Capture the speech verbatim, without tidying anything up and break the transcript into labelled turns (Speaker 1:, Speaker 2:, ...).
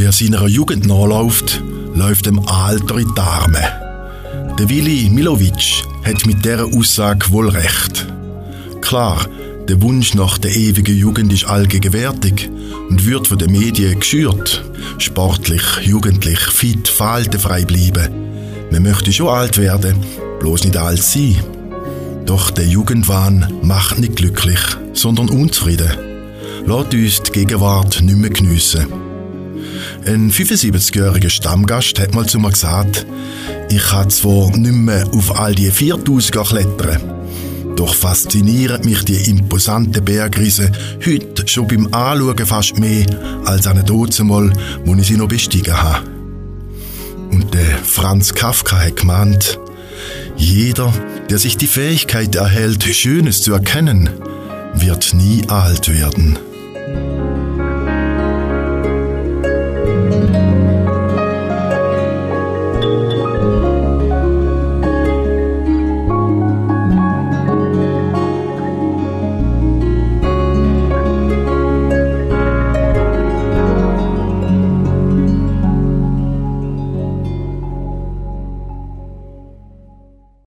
Speaker 1: Wer seiner Jugend nachläuft, läuft dem Alter in die Arme. Der Willi Milovic hat mit dieser Aussage wohl recht. Klar, der Wunsch nach der ewigen Jugend ist allgegenwärtig und wird von den Medien geschürt. Sportlich, jugendlich, fit, faltenfrei bleiben. Man möchte schon alt werden, bloß nicht alt sein. Doch der Jugendwahn macht nicht glücklich, sondern unzufrieden. Lasst uns die Gegenwart nicht mehr geniessen. Ein fünfundsiebzigjähriger Stammgast hat mal zu mir gesagt, ich kann zwar nicht mehr auf all die viertausender klettern, doch faszinieren mich die imposanten Bergriesen heute schon beim Anschauen fast mehr als an einem Mal, wo ich sie noch bestiegen habe. Und der Franz Kafka hat gemeint, jeder, der sich die Fähigkeit erhält, Schönes zu erkennen, wird nie alt werden.